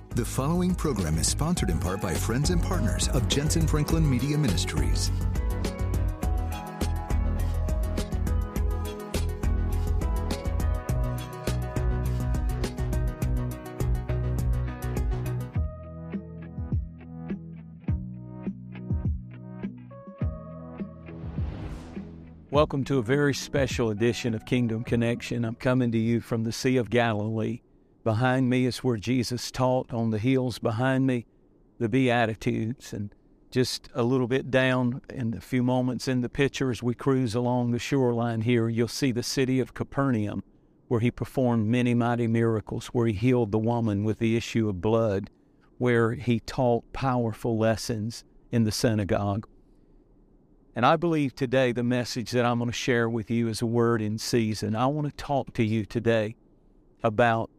The following program is sponsored in part by friends and partners of Jensen Franklin Media Ministries. Welcome to a very special edition of Kingdom Connection. I'm coming to you from the Sea of Galilee. Behind me is where Jesus taught. On the hills behind me, the Beatitudes. And just a little bit down in a few moments in the picture as we cruise along the shoreline here, you'll see the city of Capernaum, where he performed many mighty miracles, where he healed the woman with the issue of blood, where he taught powerful lessons in the synagogue. And I believe today the message that I'm going to share with you is a word in season. I want to talk to you today about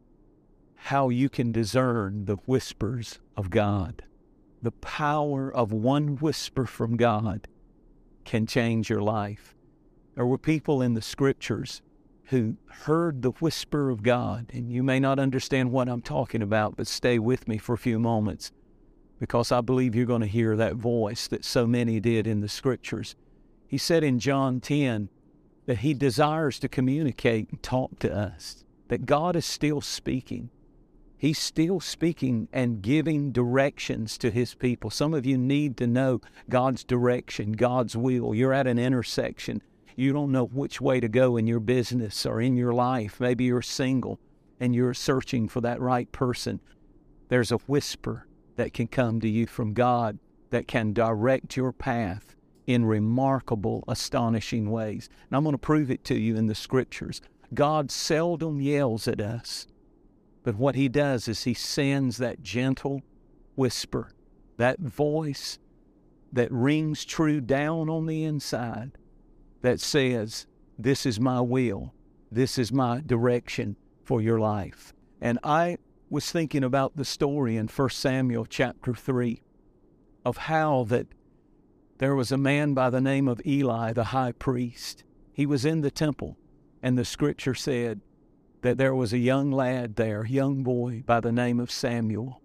how you can discern the whispers of God. The power of one whisper from God can change your life. There were people in the scriptures who heard the whisper of God, and you may not understand what I'm talking about, but stay with me for a few moments, because I believe you're going to hear that voice that so many did in the scriptures. He said in John 10 that he desires to communicate and talk to us, that God is still speaking. He's still speaking and giving directions to his people. Some of you need to know God's direction, God's will. You're at an intersection. You don't know which way to go in your business or in your life. Maybe you're single and you're searching for that right person. There's a whisper that can come to you from God that can direct your path in remarkable, astonishing ways. And I'm going to prove it to you in the scriptures. God seldom yells at us, but what he does is he sends that gentle whisper, that voice that rings true down on the inside that says, this is my will, this is my direction for your life. And I was thinking about the story in 1 Samuel chapter 3 of how that there was a man by the name of Eli, the high priest. He was in the temple, and the scripture said that there was a young lad there, young boy by the name of Samuel.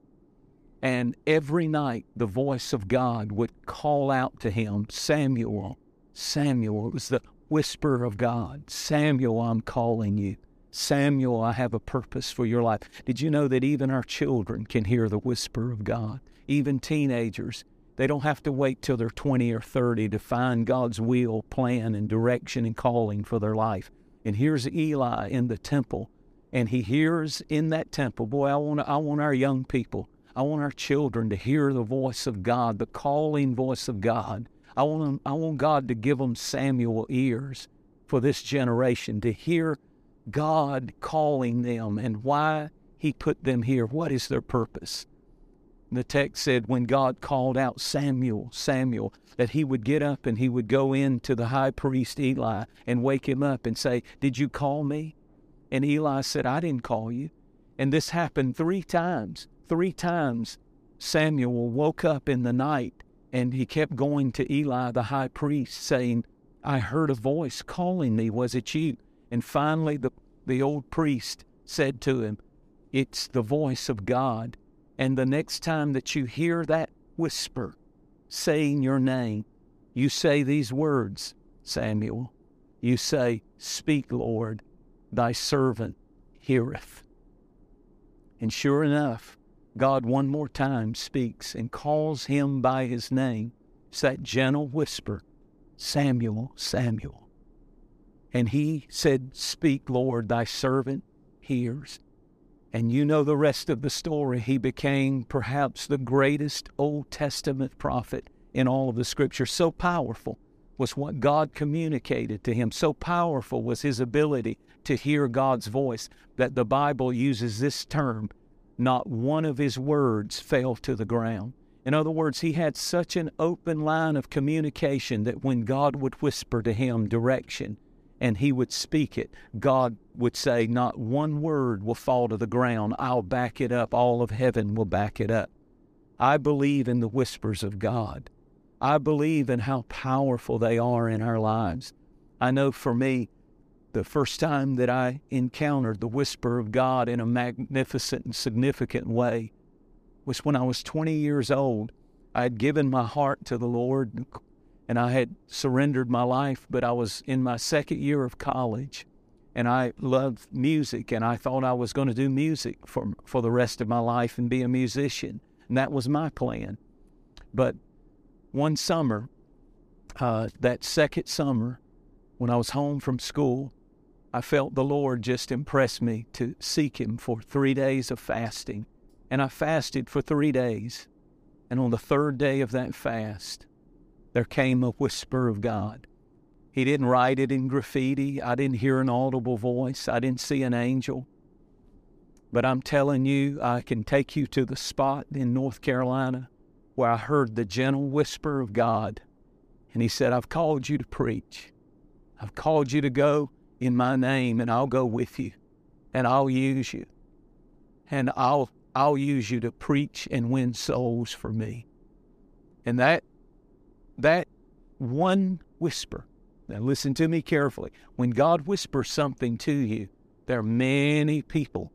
And every night the voice of God would call out to him, Samuel, Samuel. It was the whisper of God. Samuel, I'm calling you. Samuel, I have a purpose for your life. Did you know that even our children can hear the whisper of God? Even teenagers, they don't have to wait till they're 20 or 30 to find God's will, plan, and direction and calling for their life. And here's Eli in the temple, and he hears in that temple, boy, I want our young people, I want our children to hear the voice of God, the calling voice of God. I want God to give them Samuel ears for this generation, to hear God calling them and why he put them here. What is their purpose? The text said when God called out Samuel, Samuel, that he would get up and he would go in to the high priest Eli and wake him up and say, did you call me? And Eli said, I didn't call you. And this happened 3 times. 3 times Samuel woke up in the night and he kept going to Eli, the high priest, saying, I heard a voice calling me. Was it you? And finally, the old priest said to him, it's the voice of God. And the next time that you hear that whisper saying your name, you say these words, Samuel. You say, speak, Lord, thy servant heareth. And sure enough, God one more time speaks and calls him by his name. It's that gentle whisper, Samuel, Samuel. And he said, speak, Lord, thy servant hears. And you know the rest of the story. He became perhaps the greatest Old Testament prophet in all of the scripture. So powerful was what God communicated to him. So powerful was his ability to hear God's voice that the Bible uses this term, not one of his words fell to the ground. In other words, he had such an open line of communication that when God would whisper to him direction, and he would speak it, God would say, not one word will fall to the ground. I'll back it up. All of heaven will back it up. I believe in the whispers of God. I believe in how powerful they are in our lives. I know for me, the first time that I encountered the whisper of God in a magnificent and significant way was when I was 20 years old. I had given my heart to the Lord, and I had surrendered my life, but I was in my second year of college, and I loved music, and I thought I was going to do music for the rest of my life and be a musician, and that was my plan. But one summer, that second summer, when I was home from school, I felt the Lord just impress me to seek Him for 3 days of fasting. And I fasted for 3 days. And on the third day of that fast, there came a whisper of God. He didn't write it in graffiti. I didn't hear an audible voice. I didn't see an angel. But I'm telling you, I can take you to the spot in North Carolina where I heard the gentle whisper of God. And He said, I've called you to preach. I've called you to go in my name, and I'll go with you, and I'll use you, and I'll use you to preach and win souls for me. And that one whisper, now listen to me carefully, when God whispers something to you, there are many people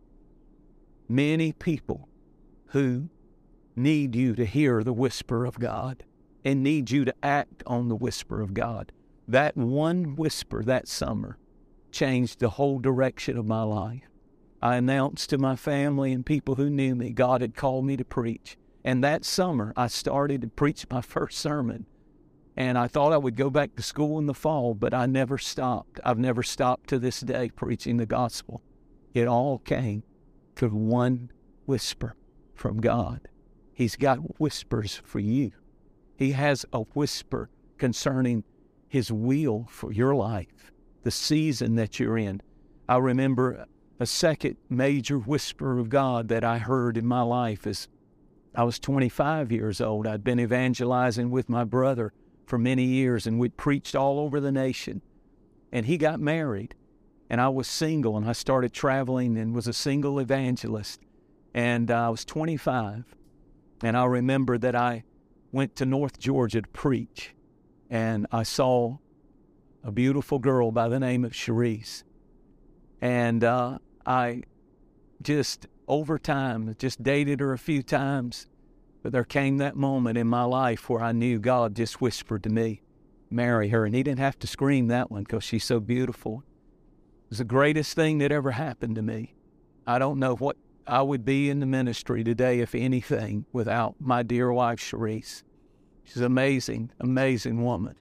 who need you to hear the whisper of God and need you to act on the whisper of God. That one whisper that summer changed the whole direction of my life. I announced to my family and people who knew me, God had called me to preach. And that summer, I started to preach my first sermon. And I thought I would go back to school in the fall, but I never stopped. I've never stopped to this day preaching the gospel. It all came to one whisper from God. He's got whispers for you. He has a whisper concerning His will for your life, the season that you're in. I remember a second major whisper of God that I heard in my life as I was 25 years old. I'd been evangelizing with my brother for many years, and we'd preached all over the nation. And he got married, and I was single, and I started traveling and was a single evangelist. And I was 25, and I remember that I went to North Georgia to preach, and I saw a beautiful girl by the name of Sharice. And I just, over time, just dated her a few times. But there came that moment in my life where I knew God just whispered to me, marry her. And He didn't have to scream that one because she's so beautiful. It was the greatest thing that ever happened to me. I don't know what I would be in the ministry today, if anything, without my dear wife, Sharice. She's an amazing, amazing woman.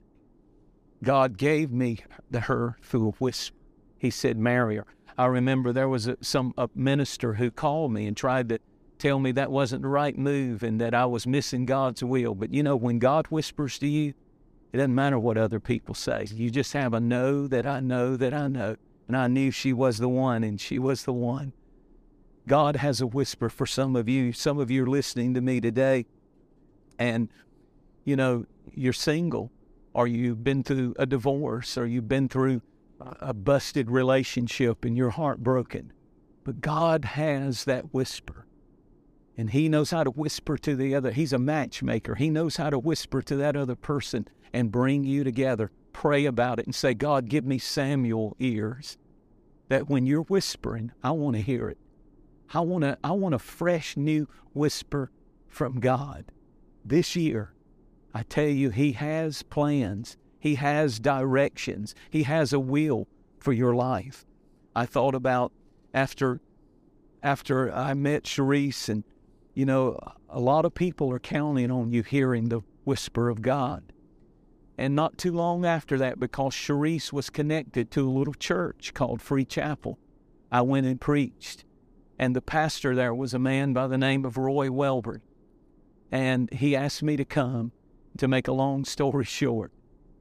God gave me her through a whisper. He said, marry her. I remember there was a minister who called me and tried to tell me that wasn't the right move and that I was missing God's will. But you know, when God whispers to you, it doesn't matter what other people say. You just have a know that I know that I know. And I knew she was the one, and she was the one. God has a whisper for some of you. Some of you are listening to me today, and, you know, you're single, or you've been through a divorce, or you've been through a busted relationship and you're heartbroken. But God has that whisper. And He knows how to whisper to the other. He's a matchmaker. He knows how to whisper to that other person and bring you together. Pray about it and say, God, give me Samuel ears, that when you're whispering, I want to hear it. I want a fresh new whisper from God. This year, I tell you, He has plans. He has directions. He has a will for your life. I thought about after I met Sharice, and, you know, a lot of people are counting on you hearing the whisper of God. And not too long after that, because Sharice was connected to a little church called Free Chapel, I went and preached. And the pastor there was a man by the name of Roy Welburn. And he asked me to come. To make a long story short,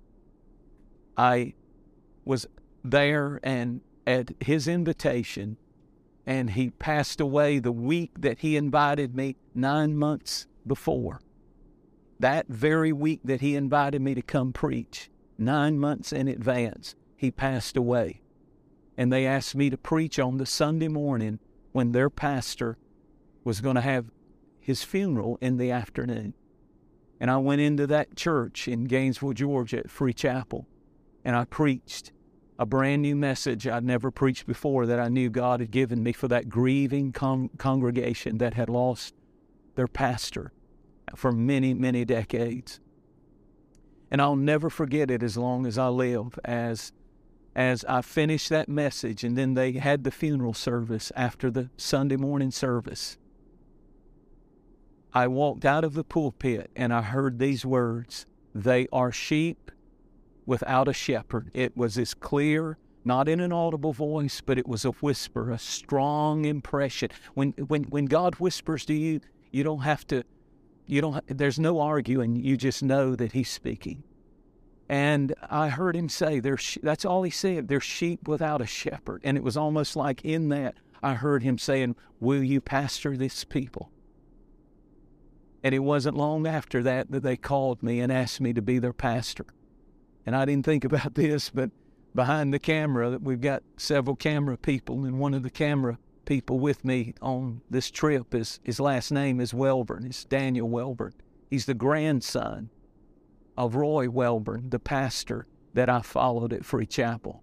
I was there and at his invitation, and he passed away the week that he invited me 9 months before. That very week that he invited me to come preach, 9 months in advance, he passed away. And they asked me to preach on the Sunday morning when their pastor was going to have his funeral in the afternoon. And I went into that church in Gainesville, Georgia at Free Chapel, and I preached a brand new message I'd never preached before that I knew God had given me for that grieving congregation that had lost their pastor for many, many decades. And I'll never forget it as long as I live, as I finished that message, and then they had the funeral service after the Sunday morning service. I walked out of the pulpit and I heard these words, "They are sheep without a shepherd." It was as clear, not in an audible voice, but it was a whisper, a strong impression. When God whispers to you, there's no arguing. You just know that He's speaking. And I heard Him say, that's all He said, "They're sheep without a shepherd." And it was almost like in that, I heard Him saying, "Will you pastor this people?" And it wasn't long after that they called me and asked me to be their pastor. And I didn't think about this, but behind the camera, we've got several camera people, and one of the camera people with me on this trip, his last name is Welburn. It's Daniel Welburn. He's the grandson of Roy Welburn, the pastor that I followed at Free Chapel.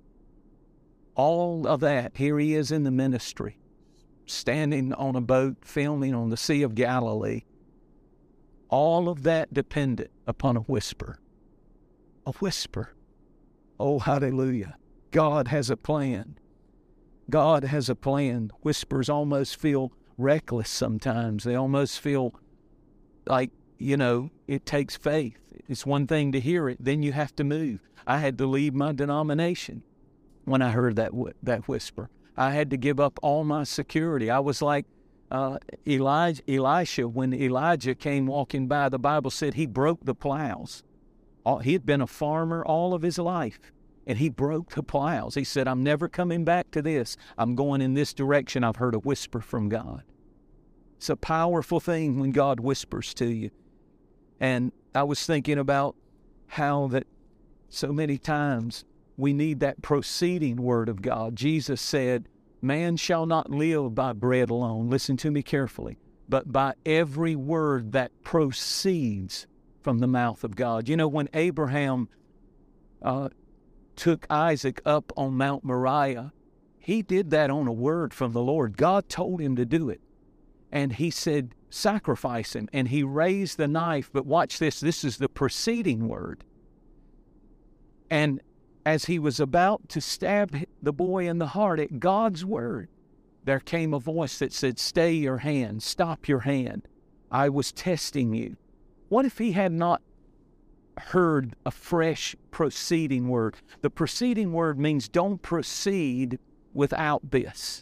All of that, here he is in the ministry, standing on a boat, filming on the Sea of Galilee. All of that dependent upon a whisper. A whisper. Oh, hallelujah. God has a plan. God has a plan. Whispers almost feel reckless sometimes. They almost feel like, it takes faith. It's one thing to hear it, then you have to move. I had to leave my denomination when I heard that whisper. I had to give up all my security. I was like Elisha, when Elijah came walking by, the Bible said he broke the plows. He had been a farmer all of his life, and he broke the plows. He said, "I'm never coming back to this. I'm going in this direction. I've heard a whisper from God." It's a powerful thing when God whispers to you. And I was thinking about how that so many times we need that proceeding word of God. Jesus said, "Man shall not live by bread alone," listen to me carefully, "but by every word that proceeds from the mouth of God." When Abraham took Isaac up on Mount Moriah, he did that on a word from the Lord. God told him to do it. And He said, "Sacrifice him." And he raised the knife, but watch this. This is the preceding word. And as he was about to stab the boy in the heart at God's word, there came a voice that said, "Stay your hand, stop your hand. I was testing you." What if he had not heard a fresh proceeding word? The preceding word means don't proceed without this.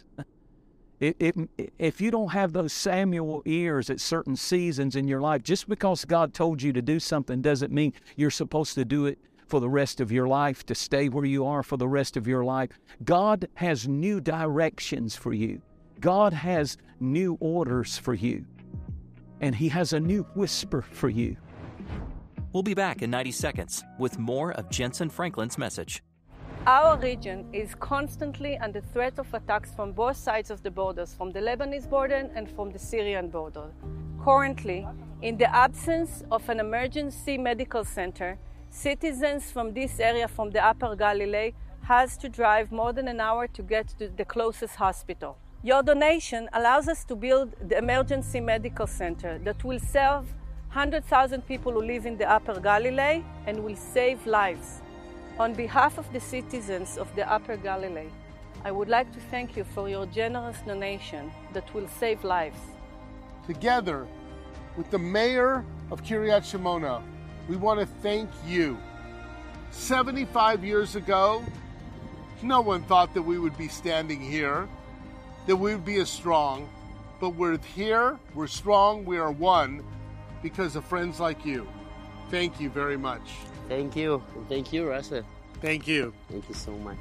If you don't have those Samuel ears at certain seasons in your life, just because God told you to do something doesn't mean you're supposed to do it for the rest of your life, to stay where you are for the rest of your life. God has new directions for you. God has new orders for you. And He has a new whisper for you. We'll be back in 90 seconds with more of Jentezen Franklin's message. Our region is constantly under threat of attacks from both sides of the borders, from the Lebanese border and from the Syrian border. Currently, in the absence of an emergency medical center, citizens from this area, from the Upper Galilee, has to drive more than an hour to get to the closest hospital. Your donation allows us to build the emergency medical center that will serve 100,000 people who live in the Upper Galilee and will save lives. On behalf of the citizens of the Upper Galilee, I would like to thank you for your generous donation that will save lives. Together with the mayor of Kiryat Shimona, we want to thank you. 75 years ago, no one thought that we would be standing here, that we would be as strong, but we're here, we're strong, we are one because of friends like you. Thank you very much. Thank you. Thank you, Russell. Thank you. Thank you so much.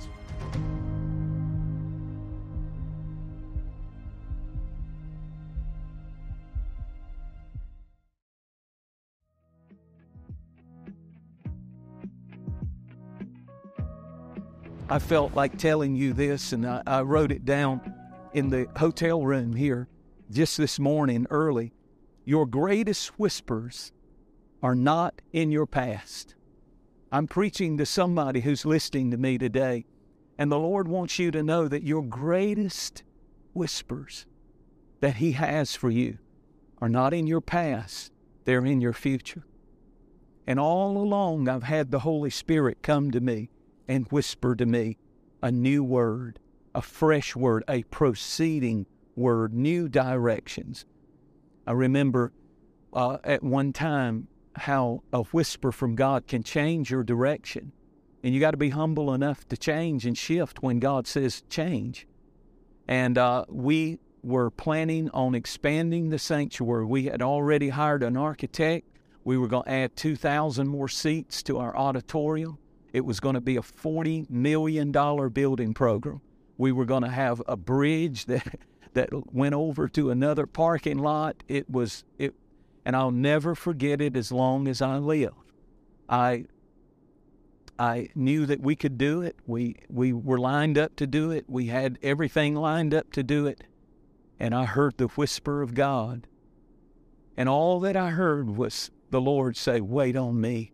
I felt like telling you this, and I wrote it down in the hotel room here just this morning early. Your greatest whispers are not in your past. I'm preaching to somebody who's listening to me today, and the Lord wants you to know that your greatest whispers that He has for you are not in your past, they're in your future. And all along I've had the Holy Spirit come to me and whisper to me a new word, a fresh word, a proceeding word, new directions. I remember at one time how a whisper from God can change your direction. And you got to be humble enough to change and shift when God says change. And we were planning on expanding the sanctuary. We had already hired an architect. We were going to add 2,000 more seats to our auditorium. It was going to be a $40 million building program. We were going to have a bridge that went over to another parking lot. And I'll never forget it as long as I live. I knew that we could do it. We were lined up to do it. We had everything lined up to do it. And I heard the whisper of God. And all that I heard was the Lord say, wait on me.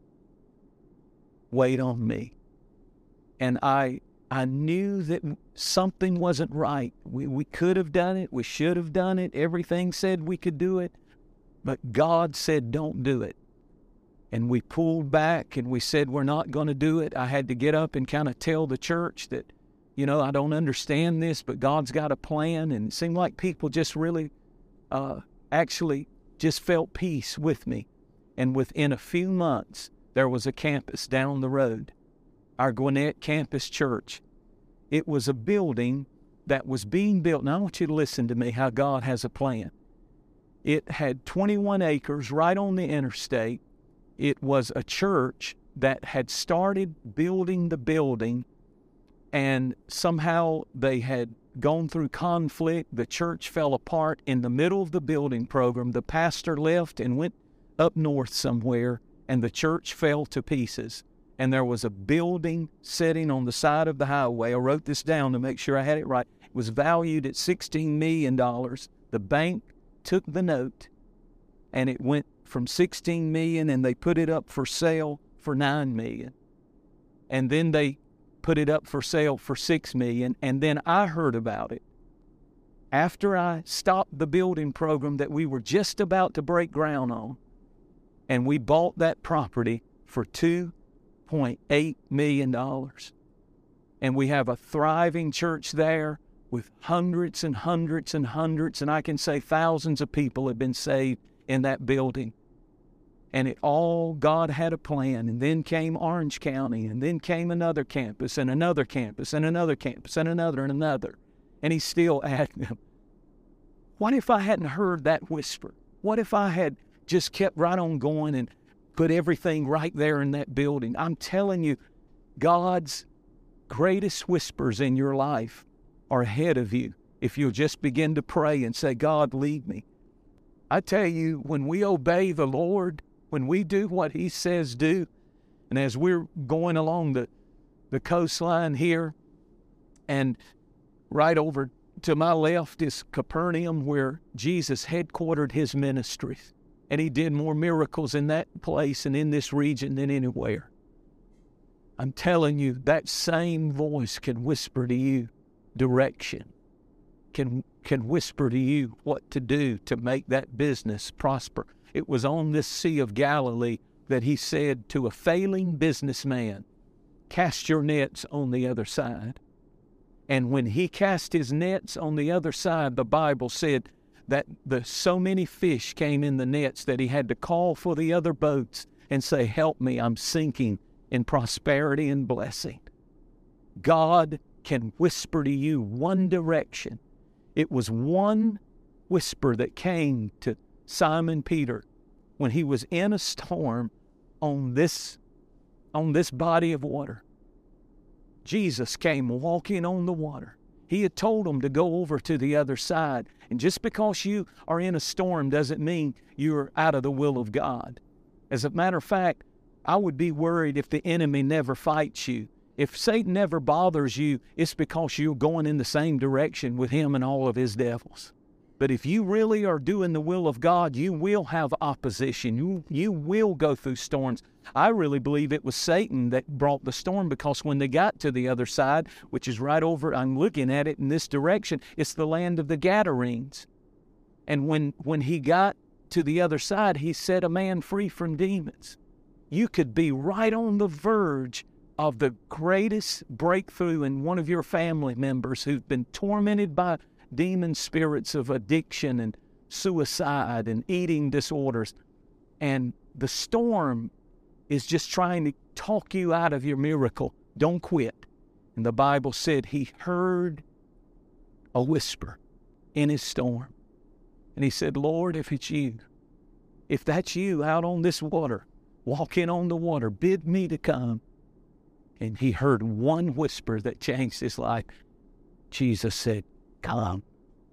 Wait on me. And I knew that something wasn't right. We could have done it. We should have done it. Everything said we could do it. But God said, don't do it. And we pulled back and we said, we're not going to do it. I had to get up and kind of tell the church that, I don't understand this, but God's got a plan. And it seemed like people just really actually just felt peace with me. And within a few months, there was a campus down the road, our Gwinnett Campus Church. It was a building that was being built. Now I want you to listen to me how God has a plan. It had 21 acres right on the interstate. It was a church that had started building the building, and somehow they had gone through conflict. The church fell apart in the middle of the building program. The pastor left and went up north somewhere, and the church fell to pieces. And there was a building sitting on the side of the highway. I wrote this down to make sure I had it right. It was valued at $16 million. The bank took the note, and it went from $16 million, and they put it up for sale for $9 million. And then they put it up for sale for $6 million, and then I heard about it after I stopped the building program that we were just about to break ground on, and we bought that property for $2.8 million. And we have a thriving church there with hundreds and hundreds and hundreds, and I can say thousands of people have been saved in that building. And God had a plan. And then came Orange County, and then came another campus, and another campus, and another campus, and another, and another. And He's still adding them. What if I hadn't heard that whisper? What if I had just kept right on going and put everything right there in that building? I'm telling you, God's greatest whispers in your life are ahead of you if you'll just begin to pray and say, God, lead me. I tell you, when we obey the Lord, when we do what He says do, and as we're going along the coastline here, and right over to my left is Capernaum, where Jesus headquartered His ministries, and He did more miracles in that place and in this region than anywhere. I'm telling you, that same voice can whisper to you direction, can whisper to you what to do to make that business prosper. It was on this Sea of Galilee that He said to a failing businessman, cast your nets on the other side. And when he cast his nets on the other side, the Bible said that so many fish came in the nets that he had to call for the other boats and say, help me, I'm sinking in prosperity and blessing. God can whisper to you one direction. It was one whisper that came to Simon Peter when he was in a storm on this body of water. Jesus came walking on the water. He had told him to go over to the other side. And just because you are in a storm doesn't mean you're out of the will of God. As a matter of fact, I would be worried if the enemy never fights you. If Satan never bothers you, it's because you're going in the same direction with him and all of his devils. But if you really are doing the will of God, you will have opposition. You will go through storms. I really believe it was Satan that brought the storm, because when they got to the other side, which is right over, I'm looking at it in this direction, it's the land of the Gadarenes. And when he got to the other side, he set a man free from demons. You could be right on the verge of the greatest breakthrough in one of your family members who've been tormented by demon spirits of addiction and suicide and eating disorders. And the storm is just trying to talk you out of your miracle. Don't quit. And the Bible said he heard a whisper in his storm. And he said, Lord, if it's you, if that's you out on this water, walking on the water, bid me to come. And he heard one whisper that changed his life. Jesus said, come.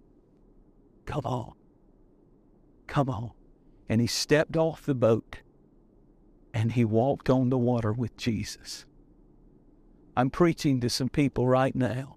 Come on. Come on. And he stepped off the boat and he walked on the water with Jesus. I'm preaching to some people right now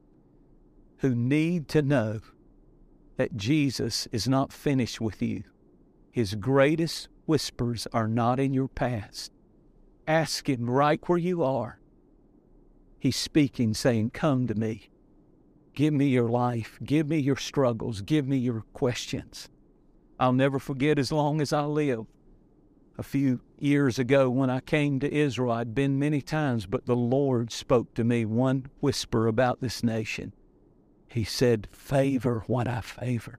who need to know that Jesus is not finished with you. His greatest whispers are not in your past. Ask him right where you are. He's speaking, saying, come to me. Give me your life. Give me your struggles. Give me your questions. I'll never forget as long as I live. A few years ago when I came to Israel, I'd been many times, but the Lord spoke to me one whisper about this nation. He said, favor what I favor.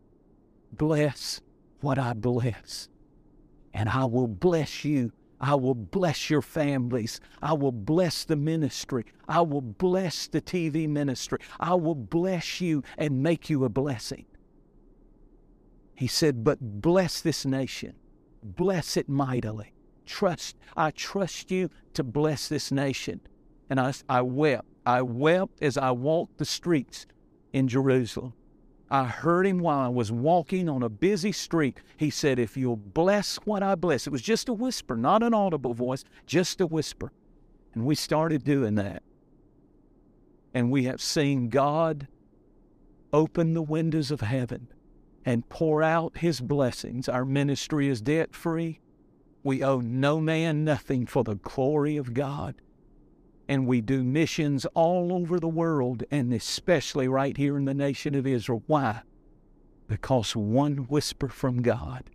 Bless what I bless. And I will bless you. I will bless your families. I will bless the ministry. I will bless the TV ministry. I will bless you and make you a blessing. He said, but bless this nation. Bless it mightily. I trust you to bless this nation. And I wept. I wept as I walked the streets in Jerusalem. I heard him while I was walking on a busy street. He said, if you'll bless what I bless. It was just a whisper, not an audible voice, just a whisper. And we started doing that. And we have seen God open the windows of heaven and pour out his blessings. Our ministry is debt-free. We owe no man nothing for the glory of God. And we do missions all over the world, and especially right here in the nation of Israel. Why? Because one whisper from God.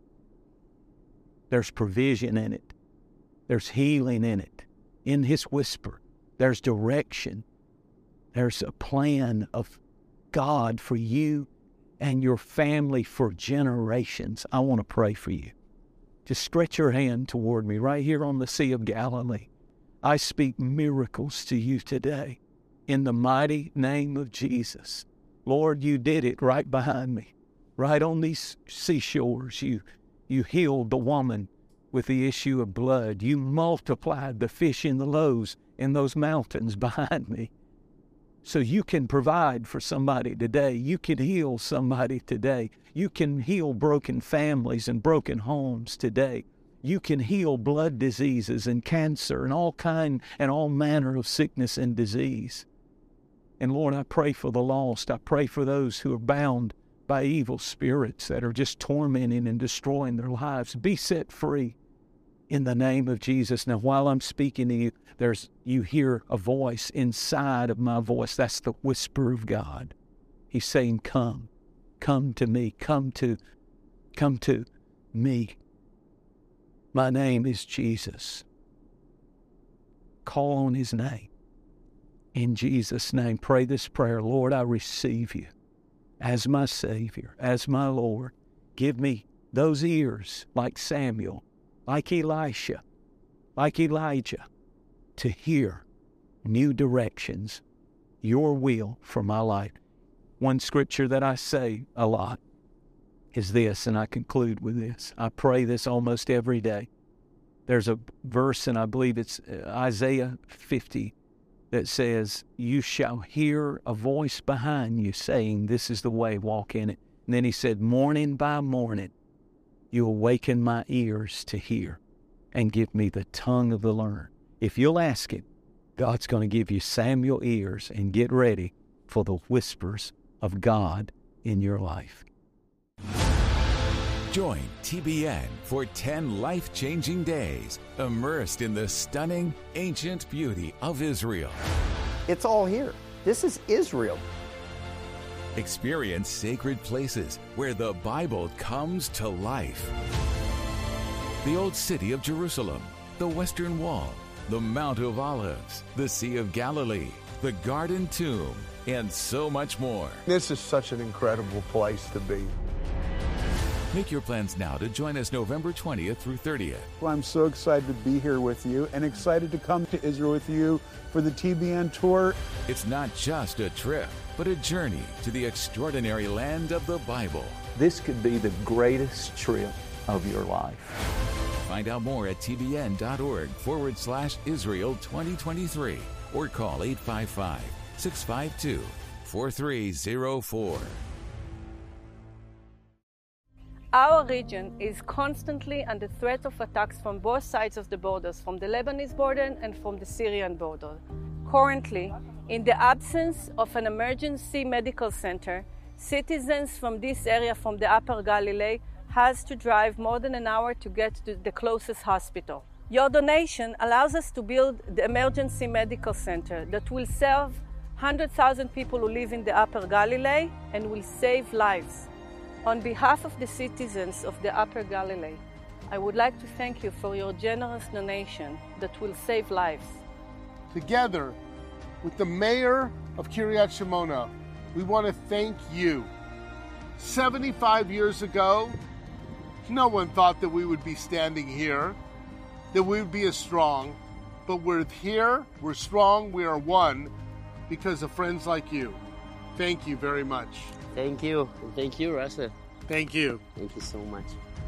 There's provision in it. There's healing in it. In his whisper, there's direction. There's a plan of God for you and your family for generations. I want to pray for you. Just stretch your hand toward me right here on the Sea of Galilee. I speak miracles to you today in the mighty name of Jesus. Lord, you did it right behind me, right on these seashores. You healed the woman with the issue of blood. You multiplied the fish in the loaves in those mountains behind me. So you can provide for somebody today. You can heal somebody today. You can heal broken families and broken homes today. You can heal blood diseases and cancer and all manner of sickness and disease. And Lord, I pray for the lost. I pray for those who are bound by evil spirits that are just tormenting and destroying their lives. Be set free in the name of Jesus. Now, while I'm speaking to you, you hear a voice inside of my voice. That's the whisper of God. He's saying, come to me, come to me. My name is Jesus. Call on his name. In Jesus' name, pray this prayer. Lord, I receive you as my Savior, as my Lord. Give me those ears like Samuel, like Elisha, like Elijah, to hear new directions, your will for my life. One scripture that I say a lot is this, and I conclude with this. I pray this almost every day. There's a verse, and I believe it's Isaiah 50, that says, you shall hear a voice behind you saying, this is the way, walk in it. And then he said, morning by morning, you awaken my ears to hear and give me the tongue of the learned. If you'll ask him, God's going to give you Samuel ears, and get ready for the whispers of God in your life. Join TBN for 10 life-changing days, immersed in the stunning, ancient beauty of Israel. It's all here. This is Israel. Experience sacred places where the Bible comes to life. The Old City of Jerusalem, the Western Wall, the Mount of Olives, the Sea of Galilee, the Garden Tomb, and so much more. This is such an incredible place to be. Make your plans now to join us November 20th through 30th. Well, I'm so excited to be here with you and excited to come to Israel with you for the TBN tour. It's not just a trip, but a journey to the extraordinary land of the Bible. This could be the greatest trip of your life. Find out more at tbn.org/Israel 2023 or call 855-652-4304. Our region is constantly under threat of attacks from both sides of the borders, from the Lebanese border and from the Syrian border. Currently, in the absence of an emergency medical center, citizens from this area, from the Upper Galilee, has to drive more than an hour to get to the closest hospital. Your donation allows us to build the emergency medical center that will serve 100,000 people who live in the Upper Galilee and will save lives. On behalf of the citizens of the Upper Galilee, I would like to thank you for your generous donation that will save lives. Together with the mayor of Kiryat Shimona, we want to thank you. 75 years ago, no one thought that we would be standing here, that we would be as strong, but we're here, we're strong, we are one because of friends like you. Thank you very much. Thank you. Thank you, Russell. Thank you. Thank you so much.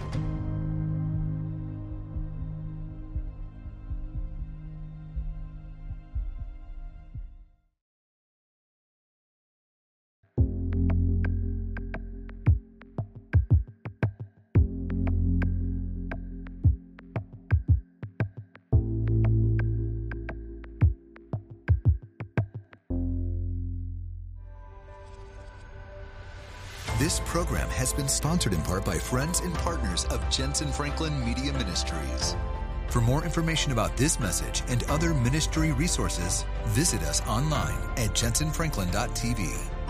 This program has been sponsored in part by friends and partners of Jensen Franklin Media Ministries. For more information about this message and other ministry resources, visit us online at jensenfranklin.tv.